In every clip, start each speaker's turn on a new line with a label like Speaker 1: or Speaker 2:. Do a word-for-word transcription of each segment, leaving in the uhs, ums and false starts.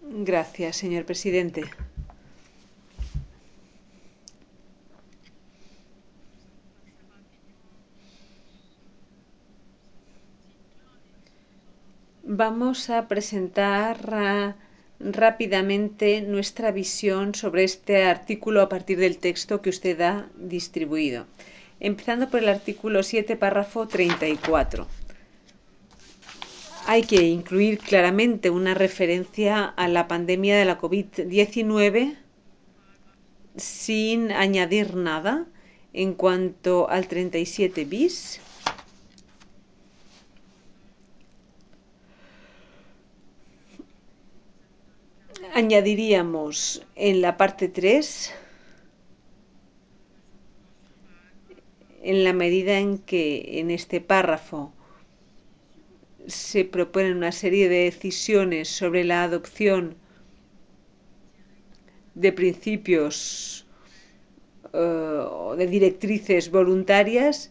Speaker 1: Gracias, señor presidente. Vamos a presentar uh, rápidamente nuestra visión sobre este artículo a partir del texto que usted ha distribuido. Empezando por el artículo siete, párrafo treinta y cuatro. Hay que incluir claramente una referencia a la pandemia de la COVID diecinueve sin añadir nada. En cuanto al treinta y siete bis, añadiríamos en la parte tres, en la medida en que en este párrafo se proponen una serie de decisiones sobre la adopción de principios o uh, de directrices voluntarias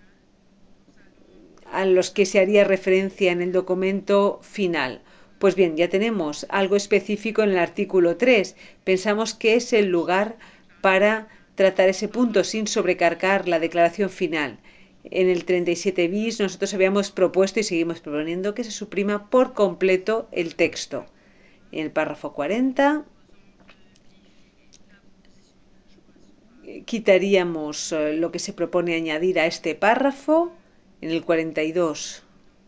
Speaker 1: a los que se haría referencia en el documento final. Pues bien, ya tenemos algo específico en el artículo tres. Pensamos que es el lugar para tratar ese punto sin sobrecargar la declaración final. En el treinta y siete bis nosotros habíamos propuesto y seguimos proponiendo que se suprima por completo el texto. En el párrafo cuarenta quitaríamos lo que se propone añadir a este párrafo. En el cuarenta y dos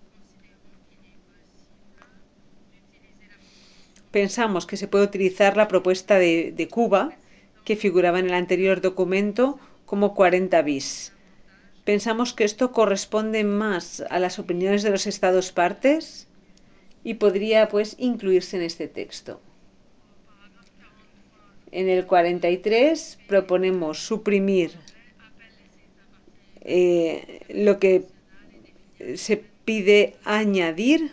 Speaker 1: pensamos que se puede utilizar la propuesta de, de Cuba, que figuraba en el anterior documento, como cuarenta bis. Pensamos que esto corresponde más a las opiniones de los Estados partes y podría, pues, incluirse en este texto. En el cuarenta y tres proponemos suprimir eh, lo que se pide añadir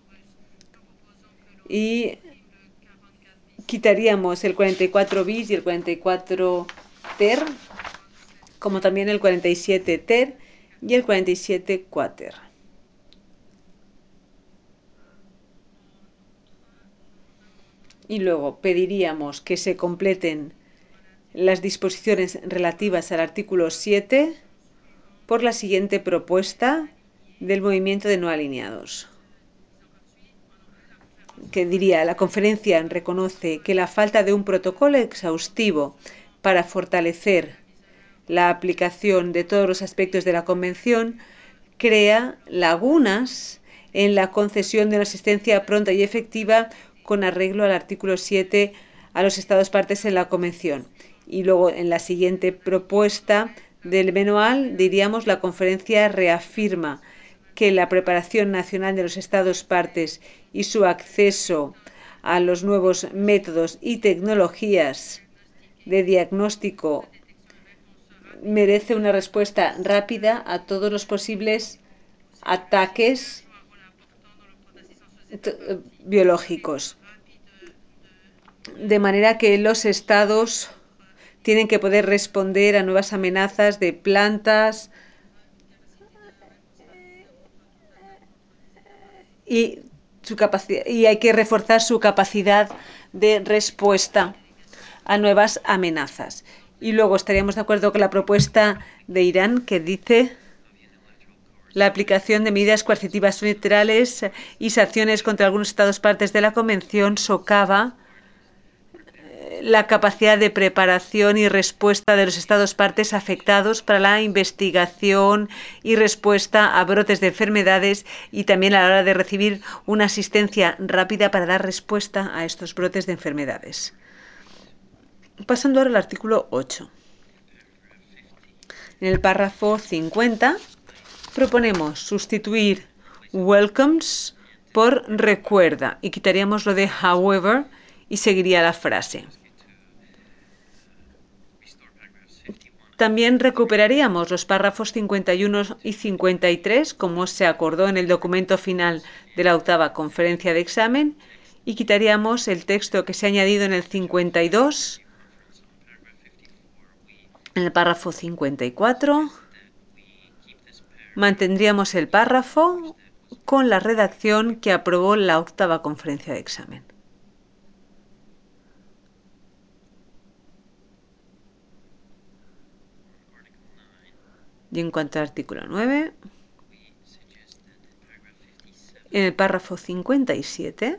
Speaker 1: y quitaríamos el cuarenta y cuatro bis y el cuarenta y cuatro ter, como también el cuarenta y siete ter y el cuarenta y siete quater. Y luego pediríamos que se completen las disposiciones relativas al artículo siete por la siguiente propuesta del movimiento de no alineados, que diría: la conferencia reconoce que la falta de un protocolo exhaustivo para fortalecer la aplicación de todos los aspectos de la Convención crea lagunas en la concesión de una asistencia pronta y efectiva con arreglo al artículo siete a los Estados partes en la Convención. Y luego, en la siguiente propuesta del manual, diríamos: la conferencia reafirma que la preparación nacional de los Estados partes y su acceso a los nuevos métodos y tecnologías de diagnóstico merece una respuesta rápida a todos los posibles ataques biológicos, de manera que los estados tienen que poder responder a nuevas amenazas de plantas y, su capacidad, y hay que reforzar su capacidad de respuesta a nuevas amenazas. Y luego estaríamos de acuerdo con la propuesta de Irán, que dice: la aplicación de medidas coercitivas unilaterales y sanciones contra algunos Estados partes de la Convención socava la capacidad de preparación y respuesta de los Estados partes afectados para la investigación y respuesta a brotes de enfermedades y también a la hora de recibir una asistencia rápida para dar respuesta a estos brotes de enfermedades. Pasando ahora al artículo ocho. En el párrafo cincuenta proponemos sustituir welcomes por recuerda y quitaríamos lo de however y seguiría la frase. También recuperaríamos los párrafos cincuenta y uno y cincuenta y tres, como se acordó en el documento final de la octava conferencia de examen, y quitaríamos el texto que se ha añadido en el cincuenta y dos, en el párrafo cincuenta y cuatro. Mantendríamos el párrafo con la redacción que aprobó la octava conferencia de examen. Y en cuanto al artículo nueve, en el párrafo cincuenta y siete,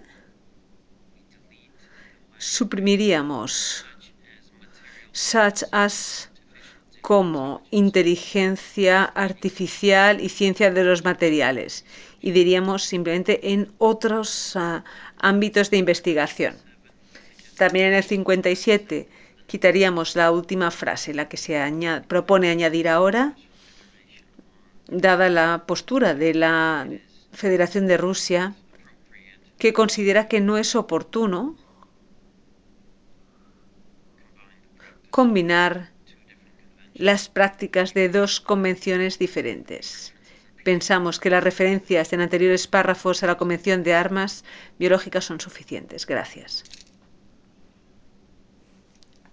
Speaker 1: suprimiríamos such as como inteligencia artificial y ciencia de los materiales, y diríamos simplemente en otros uh, ámbitos de investigación. También en el cincuenta y siete quitaríamos la última frase, la que se añade, propone añadir ahora, dada la postura de la Federación de Rusia, que considera que no es oportuno combinar las prácticas de dos convenciones diferentes. Pensamos que las referencias en anteriores párrafos a la Convención de Armas Biológicas son suficientes. Gracias.